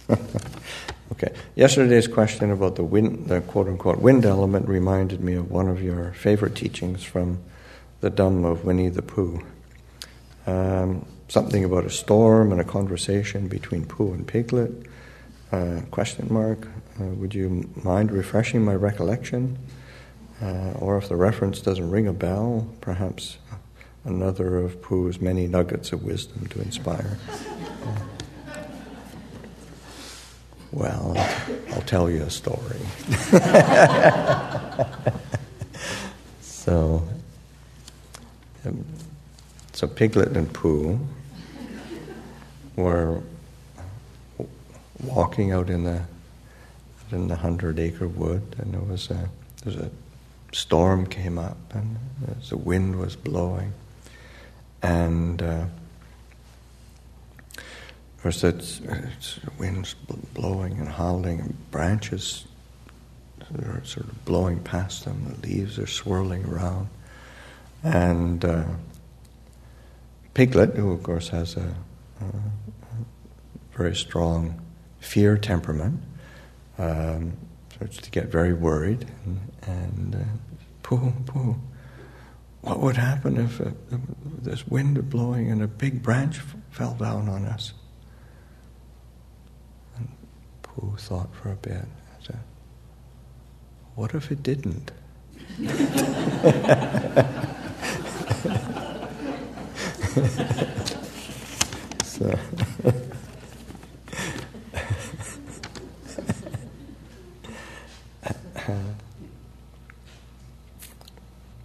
Okay. Yesterday's question about the wind, the quote-unquote wind element, reminded me of one of your favorite teachings from the Dham of Winnie the Pooh. Something about a storm and a conversation between Pooh and Piglet. Question mark. Would you mind refreshing my recollection? Or if the reference doesn't ring a bell, perhaps another of Pooh's many nuggets of wisdom to inspire. Well, I'll tell you a story. So Piglet and Pooh were walking out in the 100-acre wood, and there was a storm came up, and the wind was blowing, and of course the wind's blowing and howling, and branches are sort of blowing past them. The leaves are swirling around, and Piglet, who of course has a very strong fear temperament, starts to get very worried, and Pooh, what would happen if this wind was blowing and a big branch fell down on us? And Pooh thought for a bit and said, what if it didn't? So